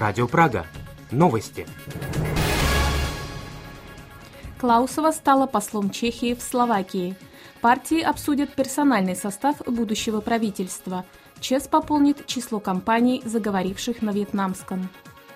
Радио Прага. Новости. Клаусова стала послом Чехии в Словакии. Партии обсудят персональный состав будущего правительства. ЧЕС пополнит число компаний, заговоривших на вьетнамском.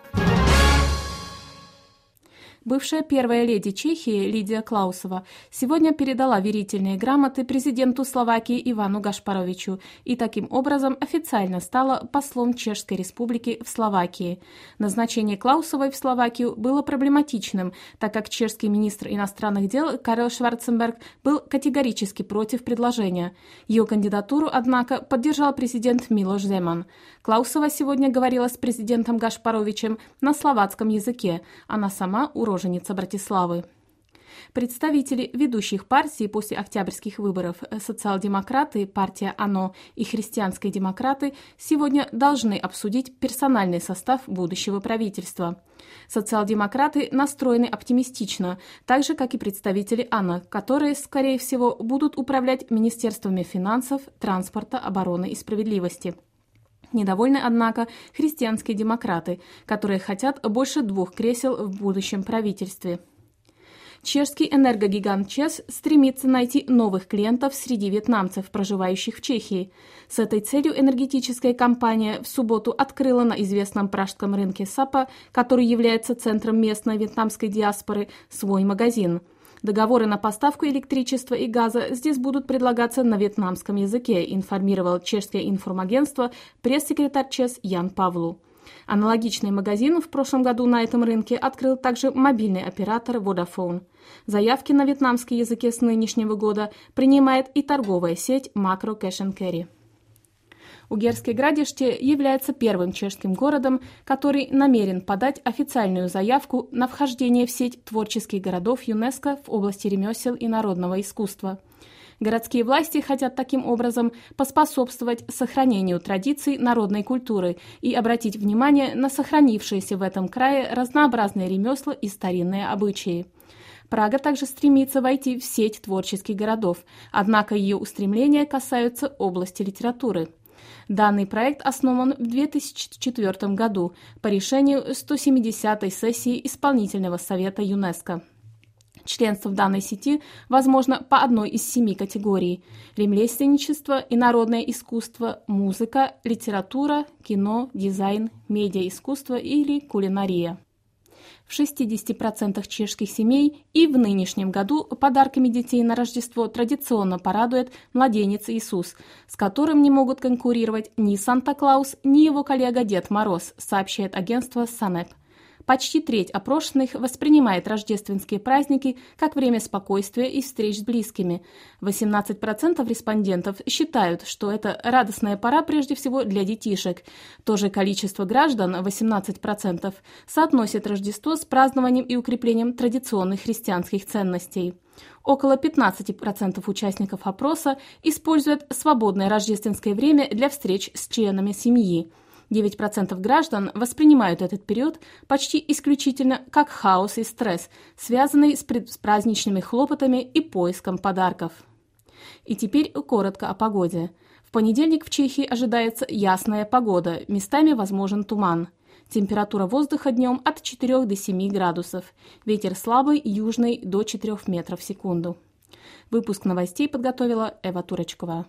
Бывшая первая леди Чехии Лидия Клаусова сегодня передала верительные грамоты президенту Словакии Ивану Гашпаровичу и таким образом официально стала послом Чешской Республики в Словакии. Назначение Клаусовой в Словакию было проблематичным, так как чешский министр иностранных дел Карел Шварценберг был категорически против предложения. Ее кандидатуру, однако, поддержал президент Милош Земан. Клаусова сегодня говорила с президентом Гашпаровичем на словацком языке. Она сама уроженица Братиславы. Представители ведущих партий после октябрьских выборов, социал-демократы, партия АНО и христианские демократы, сегодня должны обсудить персональный состав будущего правительства. Социал-демократы настроены оптимистично, так же, как и представители АНО, которые, скорее всего, будут управлять министерствами финансов, транспорта, обороны и справедливости. Недовольны, однако, христианские демократы, которые хотят больше 2 кресел в будущем правительстве. Чешский энергогигант ЧЕС стремится найти новых клиентов среди вьетнамцев, проживающих в Чехии. С этой целью энергетическая компания в субботу открыла на известном пражском рынке Сапа, который является центром местной вьетнамской диаспоры, свой магазин. Договоры на поставку электричества и газа здесь будут предлагаться на вьетнамском языке, информировал чешское информагентство пресс-секретарь ЧЕС Ян Павлу. Аналогичный магазин в прошлом году на этом рынке открыл также мобильный оператор Vodafone. Заявки на вьетнамском языке с нынешнего года принимает и торговая сеть Makro Cash & Carry. Угерское Градище является первым чешским городом, который намерен подать официальную заявку на вхождение в сеть творческих городов ЮНЕСКО в области ремесел и народного искусства. Городские власти хотят таким образом поспособствовать сохранению традиций народной культуры и обратить внимание на сохранившиеся в этом крае разнообразные ремесла и старинные обычаи. Прага также стремится войти в сеть творческих городов, однако ее устремления касаются области литературы. Данный проект основан в 2004 году по решению 170-й сессии Исполнительного совета ЮНЕСКО. Членство в данной сети возможно по одной из 7 категорий – ремесленничество и народное искусство, музыка, литература, кино, дизайн, медиаискусство или кулинария. В 60% чешских семей и в нынешнем году подарками детей на Рождество традиционно порадует младенец Иисус, с которым не могут конкурировать ни Санта-Клаус, ни его коллега Дед Мороз, сообщает агентство САНЭП. Почти треть опрошенных воспринимает рождественские праздники как время спокойствия и встреч с близкими. 18% респондентов считают, что это радостная пора прежде всего для детишек. То же количество граждан, 18%, соотносит Рождество с празднованием и укреплением традиционных христианских ценностей. Около 15% участников опроса используют свободное рождественское время для встреч с членами семьи. 9% граждан воспринимают этот период почти исключительно как хаос и стресс, связанный с праздничными хлопотами и поиском подарков. И теперь коротко о погоде. В понедельник в Чехии ожидается ясная погода, местами возможен туман. Температура воздуха днем от 4 до 7 градусов. Ветер слабый, южный до 4 метров в секунду. Выпуск новостей подготовила Эва Турочкова.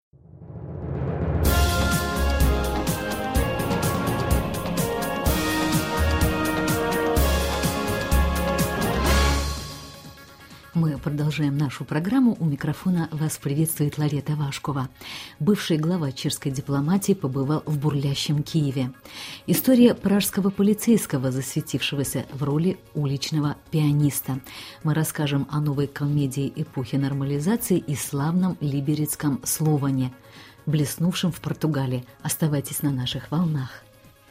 Мы продолжаем нашу программу. У микрофона вас приветствует Ларета Вашкова. Бывший глава чешской дипломатии побывал в бурлящем Киеве. История пражского полицейского, засветившегося в роли уличного пианиста. Мы расскажем о новой комедии эпохи нормализации и славном либерецком Словане, блеснувшем в Португалии. Оставайтесь на наших волнах.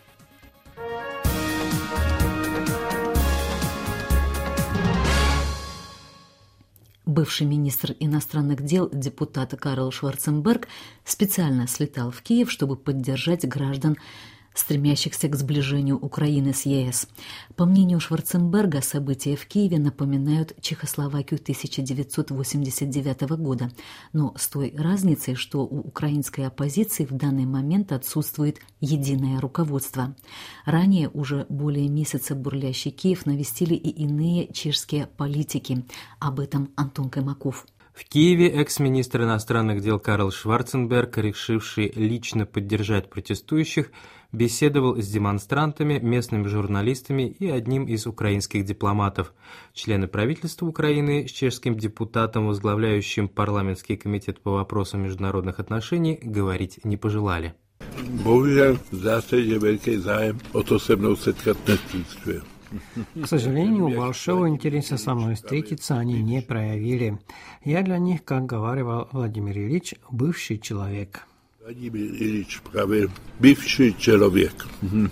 Бывший министр иностранных дел, депутат Карл Шварценберг, специально слетал в Киев, чтобы поддержать граждан стремящихся к сближению Украины с ЕС. По мнению Шварценберга, события в Киеве напоминают Чехословакию 1989 года, но с той разницей, что у украинской оппозиции в данный момент отсутствует единое руководство. Ранее уже более месяца бурлящий Киев навестили и иные чешские политики. Об этом Антон Каймаков. В Киеве экс-министр иностранных дел Карл Шварценберг, решивший лично поддержать протестующих, беседовал с демонстрантами, местными журналистами и одним из украинских дипломатов. Члены правительства Украины с чешским депутатом, возглавляющим парламентский комитет по вопросам международных отношений, говорить не пожелали. Bohužel zdá se, že velký zájem o to se mnou setkat neexistuje. К сожалению, большого интереса со мной встретиться они не проявили. Я для них, как говаривал Владимир Ильич, бывший человек. Владимир Ильич правил бывший человек.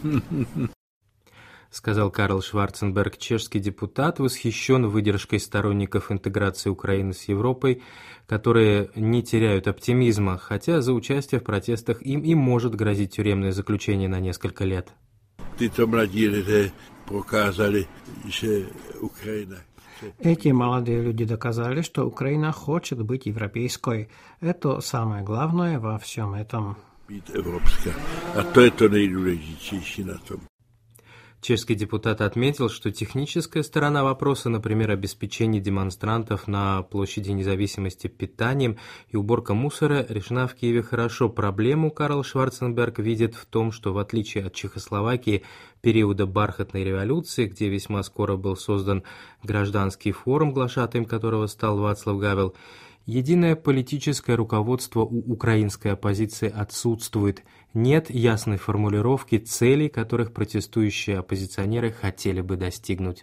Сказал Карл Шварценберг. Чешский депутат восхищен выдержкой сторонников интеграции Украины с Европой, которые не теряют оптимизма, хотя за участие в протестах им и может грозить тюремное заключение на несколько лет. Эти молодые люди доказали, что Украина хочет быть европейской. Это самое главное во всем этом. Чешский депутат отметил, что техническая сторона вопроса, например, обеспечение демонстрантов на площади Независимости питанием и уборка мусора, решена в Киеве хорошо. Проблему Карл Шварценберг видит в том, что в отличие от Чехословакии периода бархатной революции, где весьма скоро был создан гражданский форум, глашатаем которого стал Вацлав Гавел, единое политическое руководство у украинской оппозиции отсутствует. Нет ясной формулировки целей, которых протестующие оппозиционеры хотели бы достигнуть.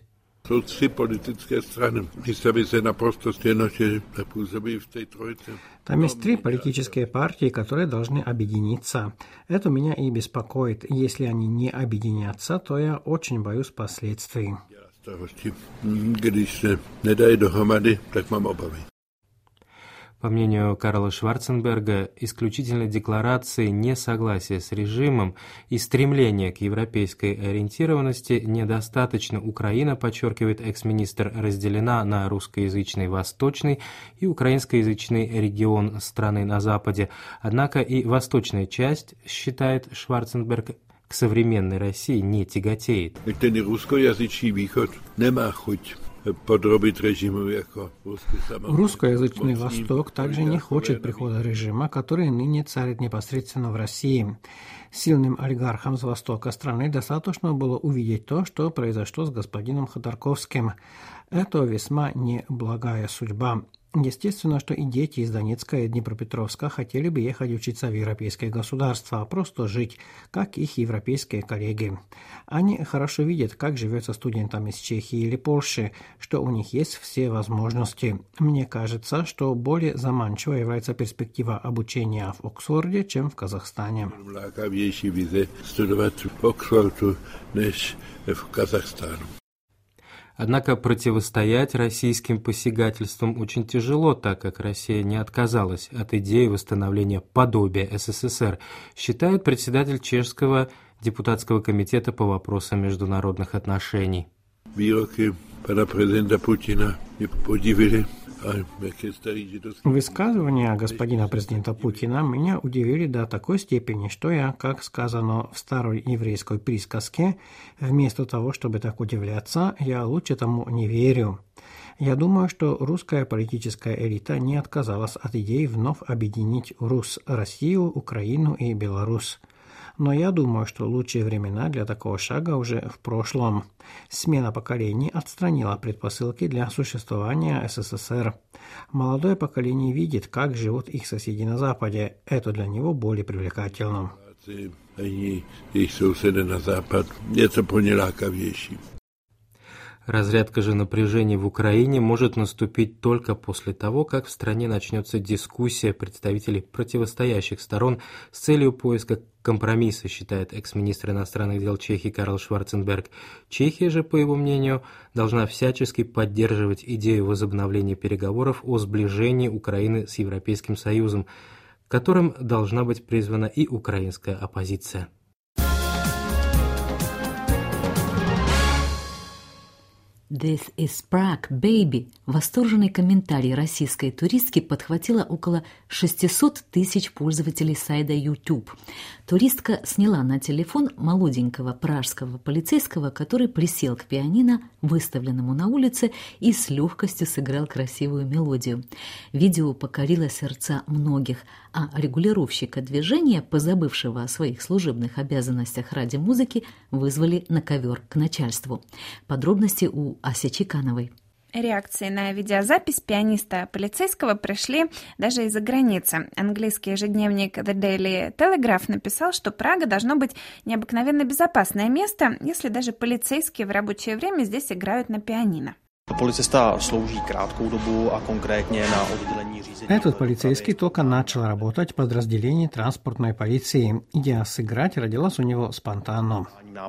Там есть три политические партии, которые должны объединиться. Это меня и беспокоит. Если они не объединятся, то я очень боюсь последствий. По мнению Карла Шварценберга, исключительно декларации несогласия с режимом и стремления к европейской ориентированности недостаточно. Украина, подчеркивает экс-министр, разделена на русскоязычный восточный и украинскоязычный регион страны на западе. Однако и восточная часть, считает Шварценберг, к современной России не тяготеет. Русскоязычный Восток также не хочет прихода режима, который ныне царит непосредственно в России. Сильным олигархам с востока страны достаточно было увидеть то, что произошло с господином Ходорковским. Это весьма неблагая судьба. Естественно, что и дети из Донецка и Днепропетровска хотели бы ехать учиться в европейское государство, а просто жить, как их европейские коллеги. Они хорошо видят, как живется студентам из Чехии или Польши, что у них есть все возможности. Мне кажется, что более заманчивой является перспектива обучения в Оксфорде, чем в Казахстане. Однако противостоять российским посягательствам очень тяжело, так как Россия не отказалась от идеи восстановления подобия СССР, считает председатель Чешского депутатского комитета по вопросам международных отношений. Výroky pana prezidenta Putina mě podivily. Высказывания господина президента Путина меня удивили до такой степени, что я, как сказано в старой еврейской присказке, вместо того, чтобы так удивляться, я лучше тому не верю. Я думаю, что русская политическая элита не отказалась от идеи вновь объединить Россию, Украину и Беларусь. Но я думаю, что лучшие времена для такого шага уже в прошлом. Смена поколений отстранила предпосылки для существования СССР. Молодое поколение видит, как живут их соседи на Западе. Это для него более привлекательно. Разрядка же напряжений в Украине может наступить только после того, как в стране начнется дискуссия представителей противостоящих сторон с целью поиска компромисса, считает экс-министр иностранных дел Чехии Карл Шварценберг. Чехия же, по его мнению, должна всячески поддерживать идею возобновления переговоров о сближении Украины с Европейским Союзом, к которым должна быть призвана и украинская оппозиция. «This is Prague, baby!» Восторженный комментарий российской туристки подхватило около 600 тысяч пользователей сайта YouTube. Туристка сняла на телефон молоденького пражского полицейского, который присел к пианино, выставленному на улице, и с легкостью сыграл красивую мелодию. Видео покорило сердца многих, а регулировщика движения, позабывшего о своих служебных обязанностях ради музыки, вызвали на ковер к начальству. Подробности у Аси Чекановой. Реакции на видеозапись пианиста полицейского пришли даже из-за границы. Английский ежедневник The Daily Telegraph написал, что Прага должно быть необыкновенно безопасное место, если даже полицейские в рабочее время здесь играют на пианино. Этот полицейский только начал работать в подразделении транспортной полиции. Идея сыграть родилась у него спонтанно.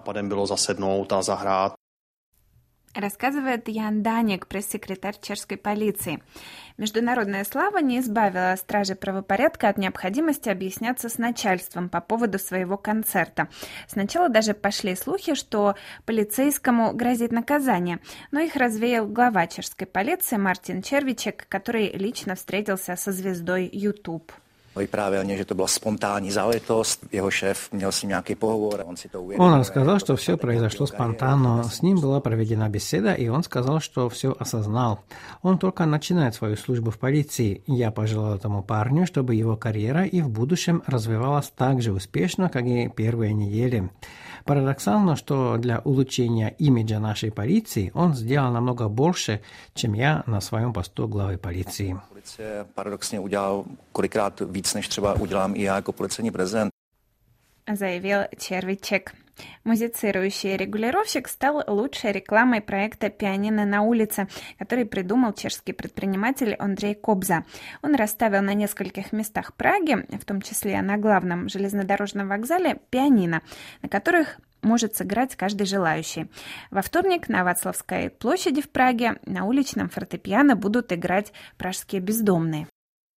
Рассказывает Ян Даник, пресс-секретарь чешской полиции. Международная слава не избавила стражи правопорядка от необходимости объясняться с начальством по поводу своего концерта. Сначала даже пошли слухи, что полицейскому грозит наказание, но их развеял глава чешской полиции Мартин Червичек, который лично встретился со звездой YouTube. Vyprávěl mě, že to byla spontánní záležitost, jeho šéf měl s ním nějaký pohovor, on si to uvědomil. Он рассказал, что все произошло спонтанно. С ним была проведена беседа, и он сказал, что все осознал. Он только начинает свою службу в полиции. Я пожелал этому парню, чтобы его карьера и в будущем развивалась так же успешно, как и первые недели. Парадоксально, что для улучшения имиджа нашей полиции он сделал намного больше, чем я на своем посту главы полиции. Policie paradoxně udělal kolikrát víc, než třeba udělám i já jako policejní prezident. Заявил Червичек. Музицирующий регулировщик стал лучшей рекламой проекта «Пианино на улице», который придумал чешский предприниматель Андрей Кобза. Он расставил на нескольких местах Праги, в том числе на главном железнодорожном вокзале, пианино, на которых может сыграть каждый желающий. Во вторник на Вацлавской площади в Праге на уличном фортепиано будут играть пражские бездомные.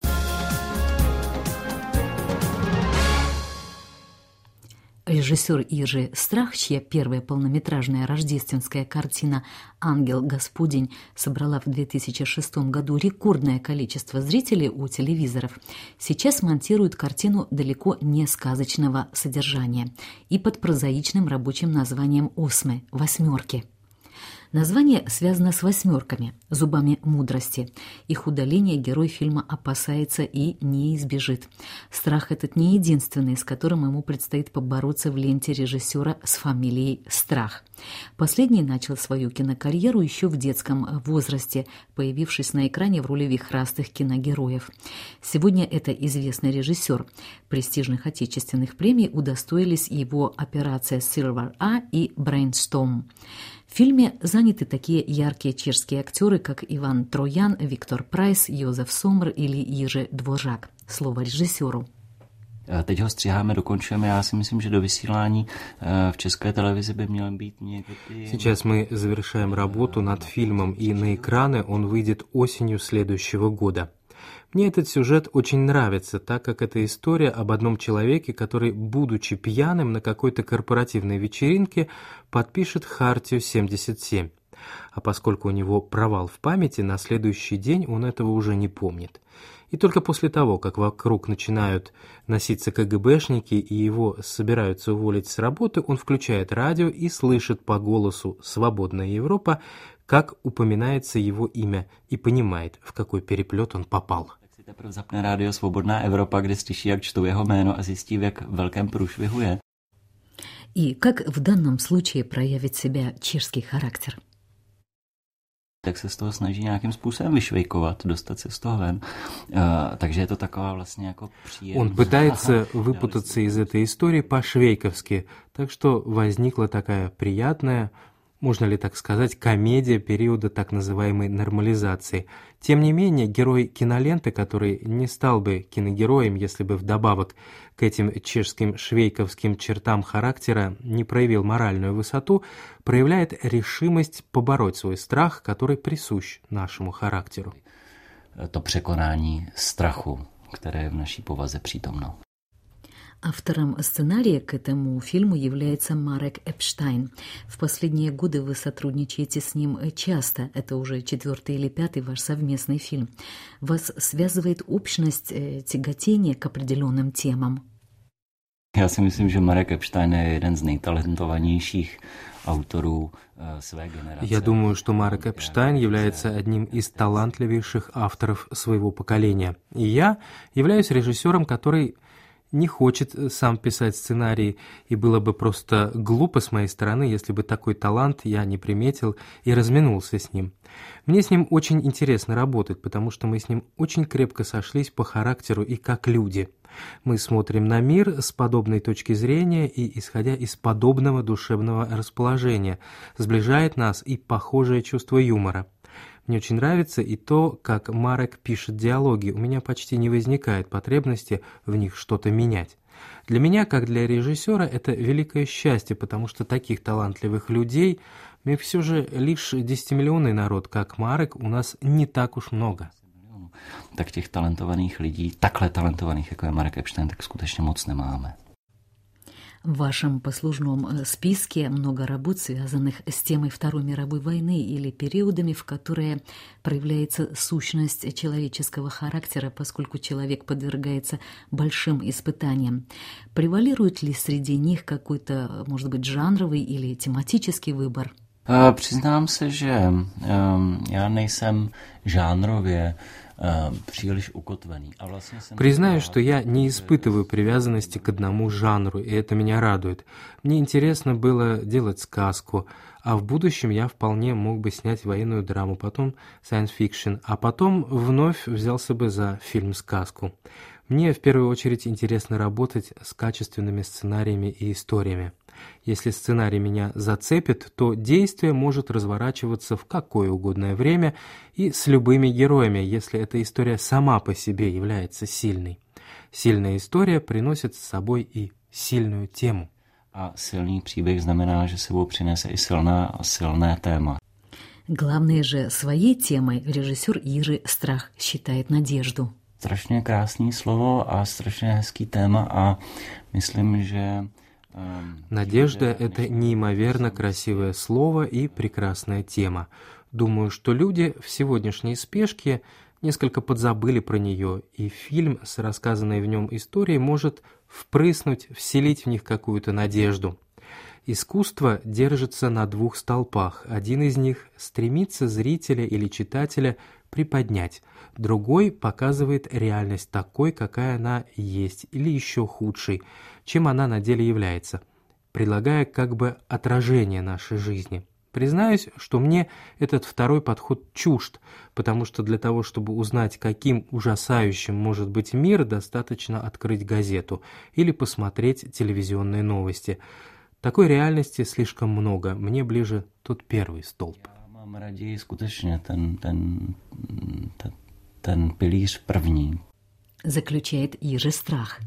Режиссер Иржи Страх, чья первая полнометражная рождественская картина «Ангел Господень» собрала в 2006 году рекордное количество зрителей у телевизоров, сейчас монтирует картину далеко не сказочного содержания и под прозаичным рабочим названием «Осмы» – «Восьмерки». Название связано с восьмерками, зубами мудрости. Их удаления герой фильма опасается и не избежит. Страх этот не единственный, с которым ему предстоит побороться в ленте режиссера с фамилией Страх. Последний начал свою кинокарьеру еще в детском возрасте, появившись на экране в роли вихрастых киногероев. Сегодня это известный режиссер. Престижных отечественных премий удостоились его «Операция Silver A» и «Brainstorm». В фильме заняты такие яркие чешские актеры, как Иван Троян, Виктор Прайс, Йозеф Сомр или Jiří Dvořák. Слово режиссеру. Teď ho stříháme, dokončujeme. Já si myslím, že do vysílání v České televizi by měl být někdy... Сейчас мы завершаем работу над фильмом, и на экраны он выйдет осенью следующего года. Мне этот сюжет очень нравится, так как это история об одном человеке, который, будучи пьяным на какой-то корпоративной вечеринке, подпишет Хартию 77. А поскольку у него провал в памяти, на следующий день он этого уже не помнит. И только после того, как вокруг начинают носиться КГБшники и его собираются уволить с работы, он включает радио и слышит по голосу «Свободная Европа», как упоминается его имя, и понимает, в какой переплет он попал. Tak si teprve zapne rádio Svobodná Evropa, kde slyší, jak čtou jeho jméno a zjistí, v jak velkém průšvihu je. И как в данном случае проявит себя чешский характер? Tak se z toho snaží nějakým způsobem vyšvejkovat, dostat se z toho ven. Takže je to taková vlastně jako příjemná... Он пытается выпутаться из этой истории по-швейковски, так что возникла такая приятная, можно ли так сказать, комедия периода так называемой нормализации. Тем не менее, герой киноленты, который не стал бы киногероем, если бы вдобавок к этим чешским швейковским чертам характера не проявил моральную высоту, проявляет решимость побороть свой страх, который присущ нашему характеру. To překonání strachu, které je v naší povaze přítomno. Автором сценария к этому фильму является Марек Эпштайн. В последние годы вы сотрудничаете с ним часто. Это уже 4-й или 5-й ваш совместный фильм. Вас связывает общность тяготения к определенным темам. Já si myslím, že Marek Epstein je jeden z nejtalentovanějších autorů své generace. Я думаю, что Марек Эпштайн является одним из талантливейших авторов своего поколения. И я являюсь режиссером, который не хочет сам писать сценарии, и было бы просто глупо с моей стороны, если бы такой талант я не приметил и разминулся с ним. Мне с ним очень интересно работать, потому что мы с ним очень крепко сошлись по характеру и как люди. Мы смотрим на мир с подобной точки зрения и исходя из подобного душевного расположения. Сближает нас и похожее чувство юмора. Мне очень нравится и то, как Марек пишет диалоги. У меня почти не возникает потребности в них что-то менять. Для меня, как для режиссера, это великое счастье, потому что таких талантливых людей, мы все же лишь 10-миллионный народ, как Марек, у нас не так уж много. Tak těch talentovaných lidí, takhle talentovaných, jako je Marek Epstein, tak skutečně moc nemáme. В вашем послужном списке много работ, связанных с темой Второй мировой войны или периодами, в которые проявляется сущность человеческого характера, поскольку человек подвергается большим испытаниям. Превалирует ли среди них какой-то, может быть, жанровый или тематический выбор? Přiznám se, že já nejsem žánrově příliš ukotvený. Признаю, что я не испытываю привязанности к одному жанру, и это меня радует. Мне интересно было делать сказку, а в будущем я вполне мог бы снять военную драму, потом science fiction, а потом вновь взялся бы за фильм-сказку. Мне в первую очередь интересно работать с качественными сценариями и историями. Если сценарий меня зацепит, то действие может разворачиваться в какое угодное время и с любыми героями, если эта история сама по себе является сильной. Сильная история приносит с собой и сильную тему. А сильный příběh znamená, že sebou přinese i silné téma. Главной же своей темой режиссер Jiří Strach считает надежду. Strašně krásný slovo a strašně hezký téma a myslím, že Надежда – это неимоверно красивое слово и прекрасная тема. Думаю, что люди в сегодняшней спешке несколько подзабыли про нее, и фильм с рассказанной в нем историей может впрыснуть, вселить в них какую-то надежду. Искусство держится на двух столпах. Один из них стремится зрителя или читателя приподнять, другой показывает реальность такой, какая она есть, или еще худшей, чем она на деле является, предлагая как бы отражение нашей жизни. Признаюсь, что мне этот второй подход чужд, потому что для того, чтобы узнать, каким ужасающим может быть мир, достаточно открыть газету или посмотреть телевизионные новости. Такой реальности слишком много, мне ближе тот первый столб. Mám raději skutečně ten pilíř první. Заключает Jiří Strach.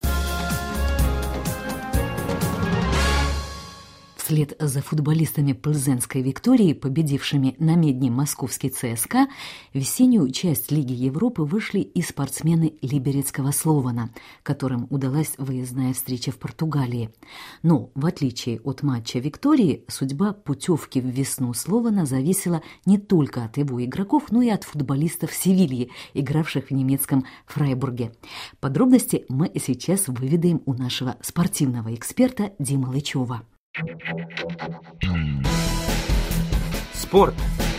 Вслед за футболистами Плзенской Виктории, победившими на Медне московский ЦСКА, в весеннюю часть Лиги Европы вышли и спортсмены Либерецкого Слована, которым удалась выездная встреча в Португалии. Но, в отличие от матча Виктории, судьба путевки в весну Слована зависела не только от его игроков, но и от футболистов Севильи, игравших в немецком Фрайбурге. Подробности мы сейчас выведаем у нашего спортивного эксперта Димы Лычева. Спорт.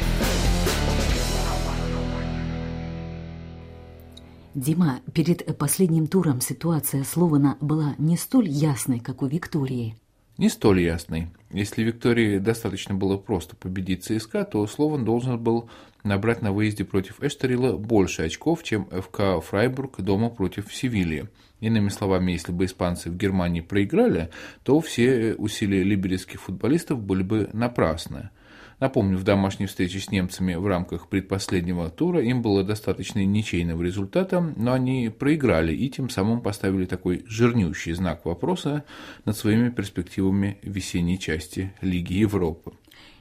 Дима, перед последним туром ситуация Слована была не столь ясной, как у Виктории. Не столь ясной. Если Виктории достаточно было просто победить ЦСКА, то Слован должен был набрать на выезде против Эштерила больше очков, чем ФК Фрайбург дома против Севильи. Иными словами, если бы испанцы в Германии проиграли, то все усилия либерецких футболистов были бы напрасны. Напомню, в домашней встрече с немцами в рамках предпоследнего тура им было достаточно ничейного результата, но они проиграли и тем самым поставили такой жирнющий знак вопроса над своими перспективами в весенней части Лиги Европы.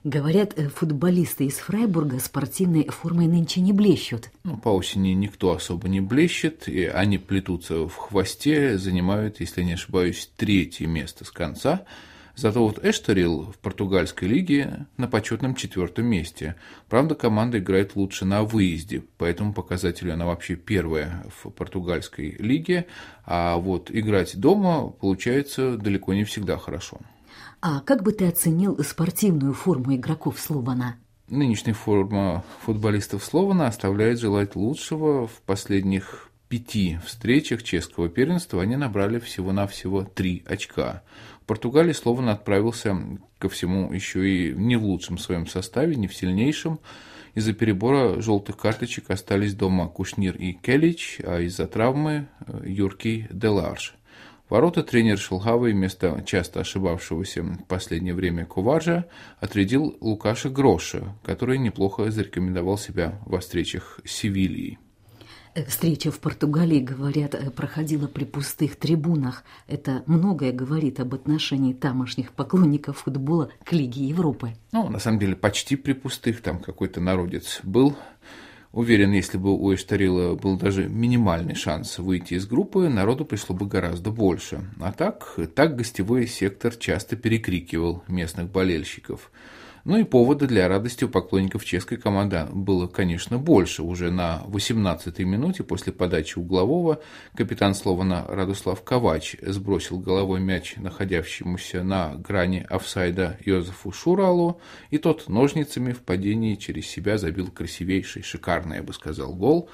Говорят, футболисты из Фрайбурга спортивной формой нынче не блещут. По осени никто особо не блещет, и они плетутся в хвосте, занимают, если не ошибаюсь, 3-е место с конца. Зато вот Эшторил в португальской лиге на почетном 4-м месте. Правда, команда играет лучше на выезде, по этому показателю она вообще первая в португальской лиге, а вот играть дома получается далеко не всегда хорошо. А как бы ты оценил спортивную форму игроков Слована? Нынешняя форма футболистов Слована оставляет желать лучшего. В последних 5 встречах чешского первенства они набрали всего-навсего 3 очка. В Португалии Слован отправился ко всему еще и не в лучшем своем составе, не в сильнейшем. Из-за перебора желтых карточек остались дома Кушнир и Келич, а из-за травмы Юркий Деларш. Ворота тренер Шелхавый вместо часто ошибавшегося в последнее время Коваржа отрядил Лукаша Гроша, который неплохо зарекомендовал себя во встречах с Севильей. Встреча в Португалии, говорят, проходила при пустых трибунах. Это многое говорит об отношении тамошних поклонников футбола к Лиге Европы. На самом деле, почти при пустых, там какой-то народец был. Уверен, если бы у Эштарила был даже минимальный шанс выйти из группы, народу пришло бы гораздо больше. А так гостевой сектор часто перекрикивал местных болельщиков. И повода для радости у поклонников чешской команды было, конечно, больше. Уже на 18-й минуте после подачи углового капитан Слована Радослав Ковач сбросил головой мяч находящемуся на грани офсайда Йозефу Шуралу, и тот ножницами в падении через себя забил красивейший, шикарный, я бы сказал, гол.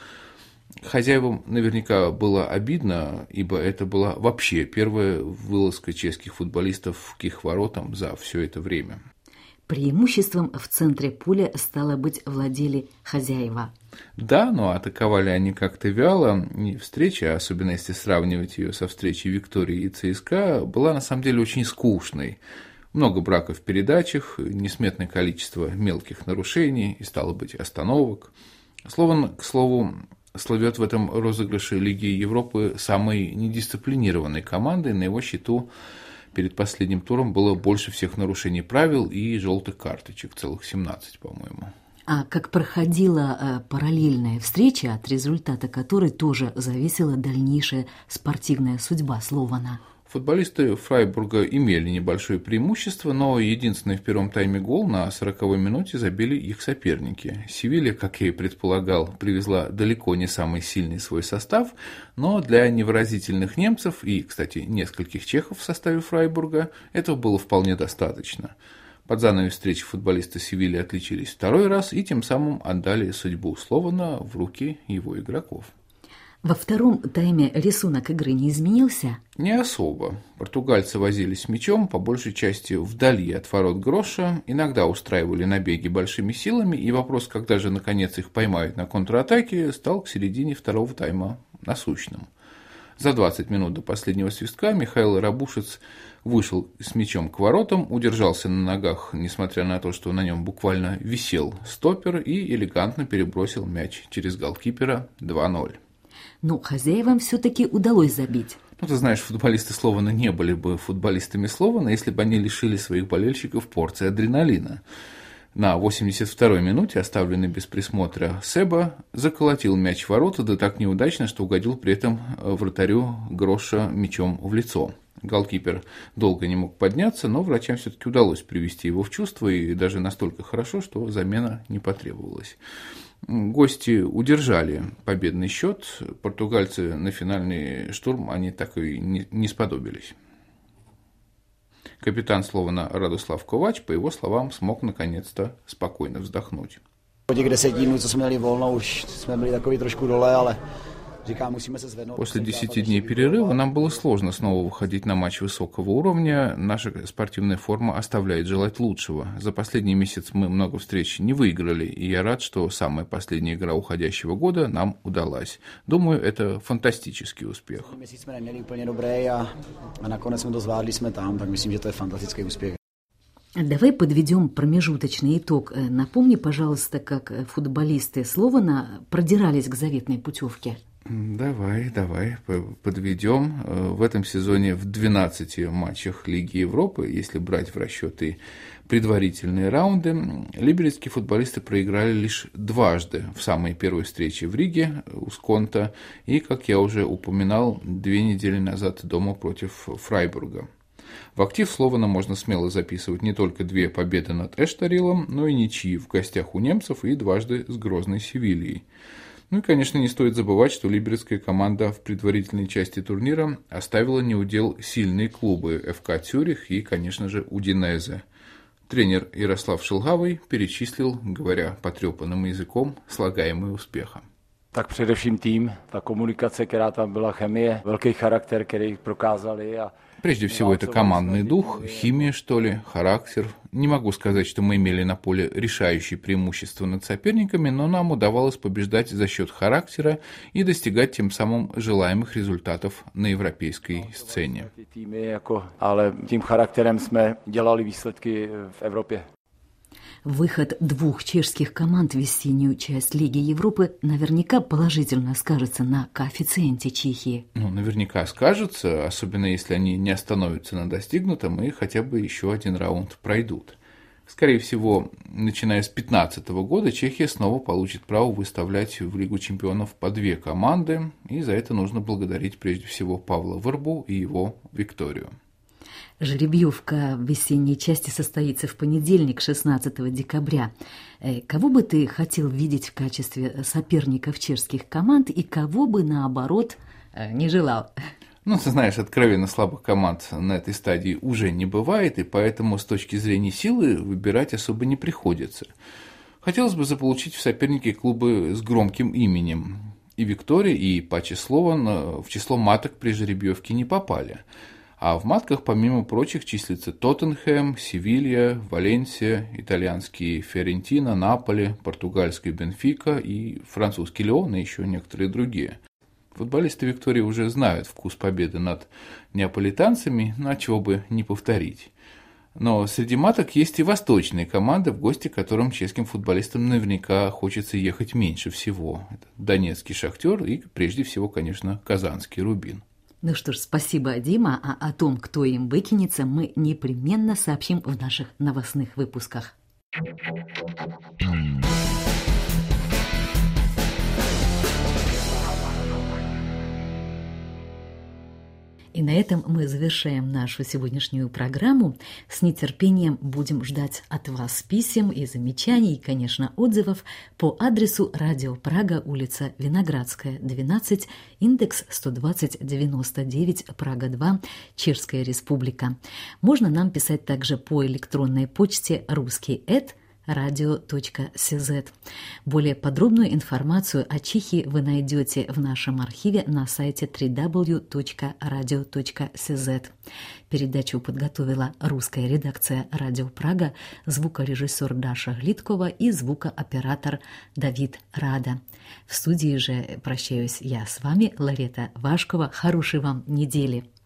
Хозяевам наверняка было обидно, ибо это была вообще первая вылазка чешских футболистов к их воротам за все это время. Преимуществом в центре поля, стало быть, владели хозяева. Да, но атаковали они как-то вяло, и встреча, особенно если сравнивать ее со встречей Виктории и ЦСКА, была на самом деле очень скучной. Много браков в передачах, несметное количество мелких нарушений и, стало быть, остановок. Слован, к слову, славет в этом розыгрыше Лиги Европы самой недисциплинированной командой. На его счету перед последним туром было больше всех нарушений правил и желтых карточек, целых 17, по-моему. А как проходила параллельная встреча, от результата которой тоже зависела дальнейшая спортивная судьба Слована? Футболисты Фрайбурга имели небольшое преимущество, но единственный в первом тайме гол на 40-й минуте забили их соперники. Севилья, как я и предполагал, привезла далеко не самый сильный свой состав, но для невыразительных немцев и, кстати, нескольких чехов в составе Фрайбурга этого было вполне достаточно. Под занавес встречи футболисты Севильи отличились второй раз и тем самым отдали судьбу Слована в руки его игроков. Во втором тайме рисунок игры не изменился? Не особо. Португальцы возились с мячом, по большей части вдали от ворот Гроша, иногда устраивали набеги большими силами, и вопрос, когда же наконец их поймают на контратаке, стал к середине второго тайма насущным. За 20 минут до последнего свистка Михаил Рабушец вышел с мячом к воротам, удержался на ногах, несмотря на то, что на нем буквально висел стопер, и элегантно перебросил мяч через голкипера 2-0. Но хозяевам все-таки удалось забить. Ты знаешь, футболисты Слована не были бы футболистами Слована, если бы они лишили своих болельщиков порции адреналина. На 82-й минуте, оставленный без присмотра Себа, заколотил мяч в ворота, да так неудачно, что угодил при этом вратарю Гроша мячом в лицо. Голкипер долго не мог подняться, но врачам все-таки удалось привести его в чувство, и даже настолько хорошо, что замена не потребовалась. Гости удержали победный счет, португальцы на финальный штурм они так и не сподобились. Капитан Слована Радослав Ковач, по его словам, смог наконец-то спокойно вздохнуть. После 10 дней перерыва нам было сложно снова выходить на матч высокого уровня. Наша спортивная форма оставляет желать лучшего. За последний месяц мы много встреч не выиграли, и я рад, что самая последняя игра уходящего года нам удалась. Думаю, это фантастический успех. Давай подведем промежуточный итог. Напомни, пожалуйста, как футболисты Слована продирались к заветной путевке. Давай подведем. В этом сезоне в 12 матчах Лиги Европы, если брать в расчет и предварительные раунды либерецкие футболисты проиграли лишь дважды в самой первой встрече в Риге у Сконта и, как я уже упоминал, 2 недели назад дома против Фрайбурга. В актив Слована можно смело записывать не только 2 победы над Эштарилом, но и ничьи в гостях у немцев и дважды с грозной Севильей. Ну и, конечно, не стоит забывать, что либерецкая команда в предварительной части турнира оставила неудел сильные клубы ФК Цюрих и, конечно же, Удинезе. Тренер Ярослав Шелгавый перечислил, говоря потрепанным языком, слагаемые успеха. Tak především tým, ta komunikace, která tam byla, chemie, velký charakter, který prokázali. Прежде всего, это командный дух, химия, что ли, характер. Не могу сказать, что мы имели на поле решающее преимущество над соперниками, но нам удавалось побеждать за счет характера и достигать тем самым желаемых результатов на европейской сцене. Ale tím charakterem jsme dělali výsledky v Evropě. Выход 2 чешских команд в весеннюю часть Лиги Европы наверняка положительно скажется на коэффициенте Чехии. Наверняка скажется, особенно если они не остановятся на достигнутом и хотя бы еще один раунд пройдут. Скорее всего, начиная с 2015 года Чехия снова получит право выставлять в Лигу чемпионов по 2 команды, и за это нужно благодарить прежде всего Павла Вербу и его Викторию. Жеребьевка в весенней части состоится в понедельник, 16 декабря. Кого бы ты хотел видеть в качестве соперников чешских команд и кого бы, наоборот, не желал? Ты знаешь, откровенно слабых команд на этой стадии уже не бывает, и поэтому с точки зрения силы выбирать особо не приходится. Хотелось бы заполучить в соперники клубы с громким именем. И Виктория, и Паче Слован в число маток при жеребьевке не попали. А в матках, помимо прочих, числятся Тоттенхэм, Севилья, Валенсия, итальянский Фиорентина, Наполи, португальский Бенфика и французский Лион и еще некоторые другие. Футболисты Виктории уже знают вкус победы над неаполитанцами, но чего бы не повторить. Но среди маток есть и восточные команды, в гости к которым чешским футболистам наверняка хочется ехать меньше всего. Это Донецкий Шахтер и, прежде всего, конечно, Казанский Рубин. Ну что ж, спасибо, Дима. А о том, кто им выкинется, мы непременно сообщим в наших новостных выпусках. И на этом мы завершаем нашу сегодняшнюю программу. С нетерпением будем ждать от вас писем и замечаний, и, конечно, отзывов по адресу Радио Прага, улица Виноградская, 12, индекс 12099, Прага 2, Чешская Республика. Можно нам писать также по электронной почте ruski@radio.cz. Более подробную информацию о Чехии вы найдете в нашем архиве на сайте www.radio.cz. Передачу подготовила русская редакция «Радио Прага», звукорежиссер Даша Глиткова и звукооператор Давид Рада. В студии же прощаюсь я с вами, Ларета Вашкова. Хорошей вам недели.